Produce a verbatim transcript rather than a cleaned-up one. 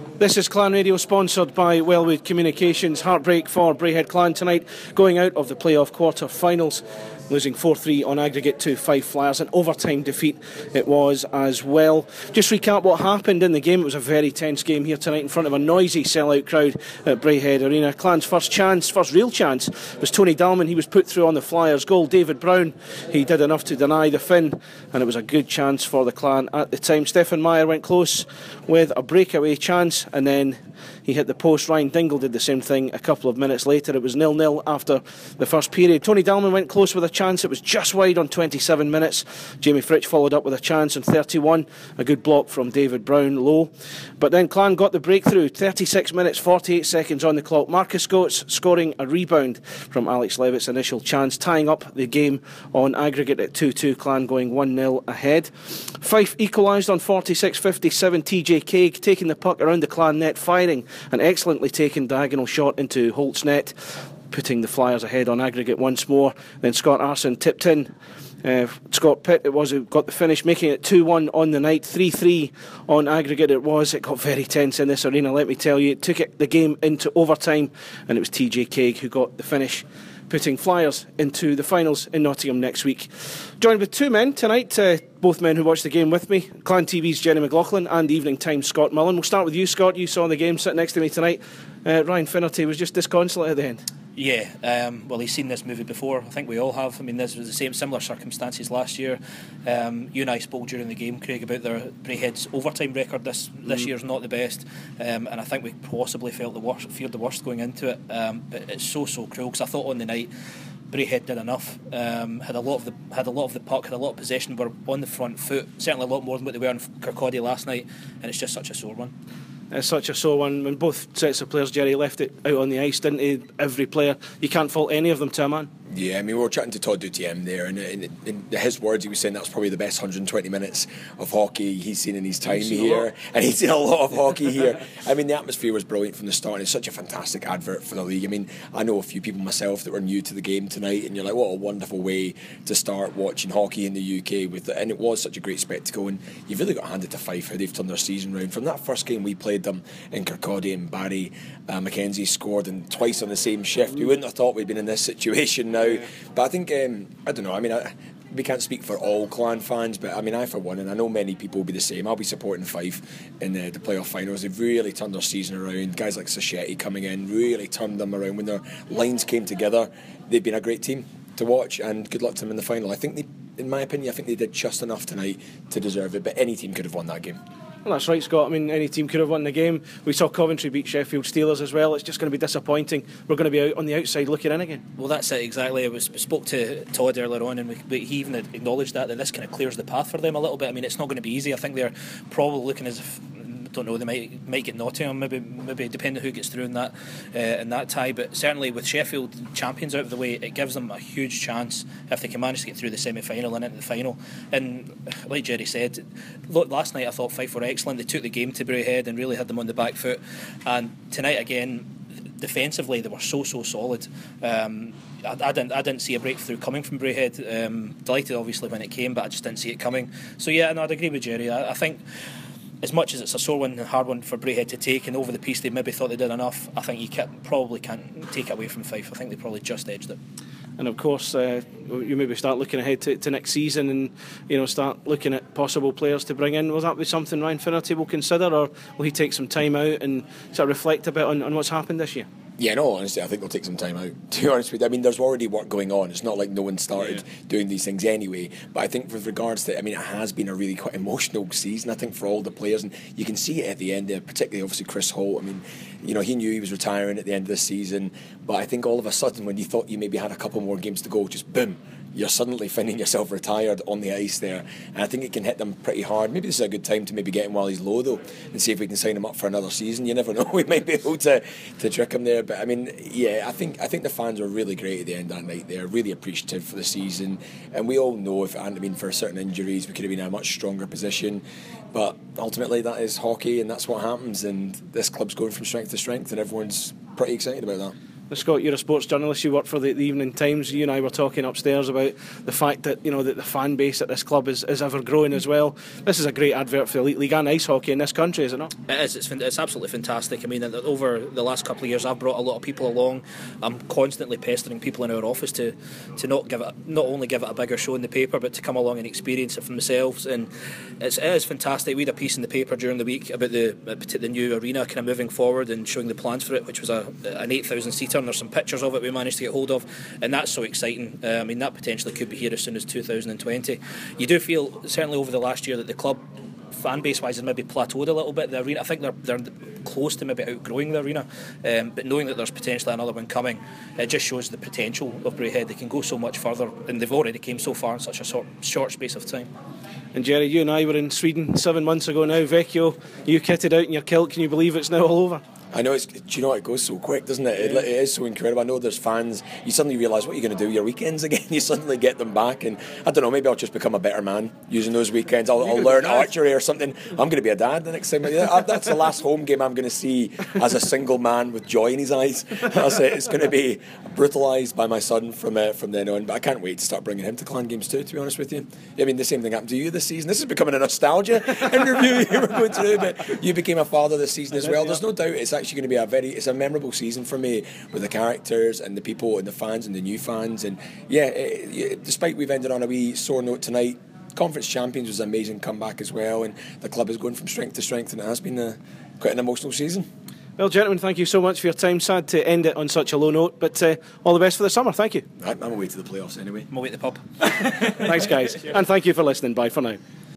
This is Clan Radio, sponsored by Wellwood Communications. Heartbreak for Braehead Clan tonight, going out of the playoff quarter-finals, losing four three on aggregate to Fife Flyers. An overtime defeat it was as well. Just recap what happened in the game. It was a very tense game here tonight in front of a noisy sellout crowd at Braehead Arena. Clan's first chance, first real chance, was Tony Dalman. He was put through on the Flyers goal. David Brown, he did enough to deny the Finn, and it was a good chance for the Clan at the time. Stefan Meyer went close with a breakaway chance, and then he hit the post. Ryan Dingle did the same thing a couple of minutes later. It was nil nil after the first period. Tony Dalman went close with a chance. It was just wide on twenty-seven minutes. Jamie Fritsch followed up with a chance on thirty-one. A good block from David Brown low. But then Clan got the breakthrough. thirty-six minutes, forty-eight seconds on the clock. Marcus Goetz scoring a rebound from Alex Levitt's initial chance, tying up the game on aggregate at two two. Clan going one nil ahead. Fife equalised on forty-six fifty-seven. T J Craig taking the puck around the Clan net, firing an excellently taken diagonal shot into Holt's net, putting the Flyers ahead on aggregate once more. Then Scott Arson tipped in. Uh, Scott Pitt, it was, who got the finish, making it two one on the night. three three on aggregate it was. It got very tense in this arena, let me tell you. It took it, the game into overtime, and it was T J Craig who got the finish, putting Flyers into the finals in Nottingham next week. Joined with two men tonight, uh, both men who watched the game with me, Clan T V's Jenny McLaughlin and Evening Times Scott Mullen. We'll start with you, Scott. You saw the game sitting next to me tonight. Uh, Ryan Finnerty was just disconsolate at the end. Yeah, um, well, he's seen this movie before. I think we all have. I mean, this was the same similar circumstances last year. Um, you and I spoke during the game, Craig, about their Braehead's overtime record. This this mm. year's not the best, um, and I think we possibly felt the worst, feared the worst going into it. Um, but it's so so cruel, because I thought on the night Braehead did enough. Um, had a lot of the had a lot of the puck, had a lot of possession, were on the front foot. Certainly a lot more than what they were in Kirkcaldy last night, and it's just such a sore one. It's such a sore one. When both sets of players, Jerry, left it out on the ice, didn't he? Every player, you can't fault any of them to a man. Yeah, I mean, we were chatting to Todd Dutiem there, and in, in his words, he was saying that was probably the best one hundred twenty minutes of hockey he's seen in his time here, and he's seen a lot of hockey here. I mean, the atmosphere was brilliant from the start, and it's such a fantastic advert for the league. I mean, I know a few people myself that were new to the game tonight, and you're like, what a wonderful way to start watching hockey in the U K with it. And it was such a great spectacle, and you've really got to hand it to Fife how they've turned their season round. From that first game we played them in Kirkcaldy, and Barry uh, McKenzie scored, and twice on the same shift. We wouldn't have thought we'd been in this situation now, but I think Um, I don't know, I mean, I, we can't speak for all Clan fans, but I mean, I for one, and I know many people will be the same, I'll be supporting Fife in the, the playoff finals. They've really turned their season around. Guys like Sacchetti coming in really turned them around. When their lines came together, they've been a great team to watch, and good luck to them in the final. I think they, in my opinion, I think they did just enough tonight to deserve it, but any team could have won that game. Well, that's right, Scott. I mean, any team could have won the game. We saw Coventry beat Sheffield Steelers as well. It's just going to be disappointing. We're going to be out on the outside looking in again. Well, that's it, exactly. I was spoke to Todd earlier on, and we, he even acknowledged that, that this kind of clears the path for them a little bit. I mean, it's not going to be easy. I think they're probably looking as if, I don't know, they might might get Nottingham, maybe maybe depending on who gets through in that uh, in that tie. But certainly with Sheffield champions out of the way, it gives them a huge chance if they can manage to get through the semi-final and into the final. And like Jerry said, look, last night I thought Fife were excellent. They took the game to Braehead and really had them on the back foot. And tonight again, defensively, they were so so solid. Um, I, I didn't I didn't see a breakthrough coming from Braehead. Um, delighted obviously when it came, but I just didn't see it coming. So yeah, no, I'd agree with Jerry. I, I think, as much as it's a sore one and a hard one for Braehead to take, and over the piece they maybe thought they did enough, I think you can, probably can't take it away from Fife. I think they probably just edged it. And of course, uh, you maybe start looking ahead to, to next season, and you know, start looking at possible players to bring in. Will that be something Ryan Finnerty will consider, or will he take some time out and sort of reflect a bit on, on what's happened this year? Yeah, no, honestly, I think they'll take some time out, to be honest with you. I mean, there's already work going on. It's not like no one started yeah. doing these things anyway. But I think with regards to, I mean, it has been a really quite emotional season, I think, for all the players. And you can see it at the end there, particularly, obviously, Chris Holt. I mean, you know, he knew he was retiring at the end of the season. But I think all of a sudden, when you thought you maybe had a couple more games to go, just boom, you're suddenly finding yourself retired on the ice there. And I think it can hit them pretty hard. Maybe this is a good time to maybe get him while he's low, though, and see if we can sign him up for another season. You never know. We might be able to, to trick him there. But, I mean, yeah, I think I think the fans were really great at the end of that night. They're really appreciative for the season. And we all know if it hadn't been for certain injuries, we could have been in a much stronger position. But ultimately, that is hockey, and that's what happens. And this club's going from strength to strength, and everyone's pretty excited about that. Scott, you're a sports journalist. You work for the, the Evening Times. You and I were talking upstairs about the fact that you know that the fan base at this club is, is ever growing as well. This is a great advert for the Elite League and ice hockey in this country, is it not? It is. It's, it's absolutely fantastic. I mean, over the last couple of years, I've brought a lot of people along. I'm constantly pestering people in our office to to not give it, not only give it a bigger show in the paper, but to come along and experience it for themselves. And it's, it is fantastic. We had a piece in the paper during the week about the the new arena kind of moving forward and showing the plans for it, which was a an eight thousand seater. And there's some pictures of it we managed to get hold of, and that's so exciting. Uh, I mean, that potentially could be here as soon as two thousand twenty. You do feel certainly over the last year that the club, fan base wise, has maybe plateaued a little bit. The arena, I think they're they're close to maybe outgrowing the arena, um, but knowing that there's potentially another one coming, it just shows the potential of Braehead. They can go so much further, and they've already came so far in such a short, short space of time. And Jerry, you and I were in Sweden seven months ago now. Vecchio, you kitted out in your kilt. Can you believe it's now all over? I know, it's, do you know what, it goes so quick, doesn't it? Yeah. It, it is so incredible. I know there's fans, you suddenly realise what you're going to do your weekends again. You suddenly get them back, and I don't know, maybe I'll just become a better man using those weekends. I'll, I'll learn archery or something. I'm going to be a dad the next time. Yeah, that's the last home game I'm going to see as a single man with joy in his eyes. That's it. It's going to be brutalised by my son from uh, from then on. But I can't wait to start bringing him to Clan Games too, to be honest with you. I mean, the same thing happened to you this season. This is becoming a nostalgia interview you were going through, but you became a father this season as well. There's no doubt it's actually going to be a very it's a memorable season for me, with the characters and the people and the fans and the new fans. And yeah, it, it, despite we've ended on a wee sore note tonight, Conference Champions was an amazing comeback as well, and the club is going from strength to strength, and it has been a, quite an emotional season. Well, gentlemen, thank you so much for your time. Sad to end it on such a low note, but uh, all the best for the summer. Thank you. I'm away to the playoffs anyway. I'm away to the pub. Thanks, guys, and thank you for listening. Bye for now.